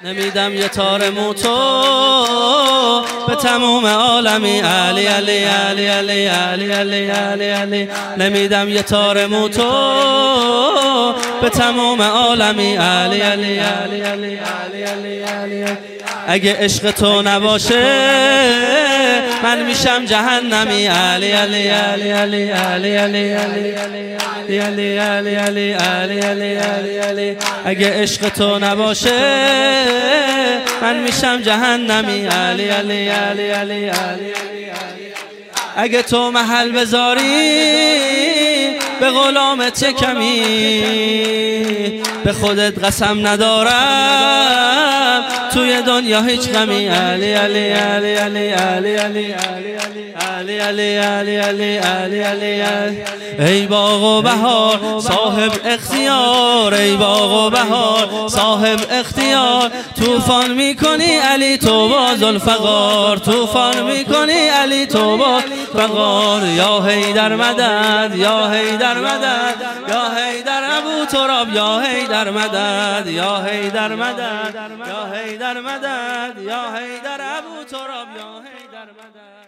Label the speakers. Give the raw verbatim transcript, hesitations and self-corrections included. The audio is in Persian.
Speaker 1: نمیدم یه تار موتو به تموم عالمی علی علی علی علی علی علی علی علی نمیدم یه تار موتو به تموم عالمی علی علی علی علی علی علی علی اگه عشق تو نباشه من میشم جهنمی علی علی علی علی علی علی علی علی علی علی علی علی علی علی علی اگه عشق تو نباشه من میشم جهنمی علی علی علی علی علی اگه تو محل بذاری به غلامت چه کمی به خودت قسم ندارم توی دنیا هیچ غمی علی علی علی علی علی علی علی علی علی علی علی علی ای باغ و بهار صاحب اختیار ای باغ و بهار صاحب اختیار طوفان میکنی علی تو با ذوالفقار طوفان میکنی علی تو با فقار یا حیدر مدد یا حیدر مدد یا حیدر ابو تراب یا حیدر مدد یا حیدر مدد یا حیدر مدد یا حیدر ابو تراب یا حیدر مدد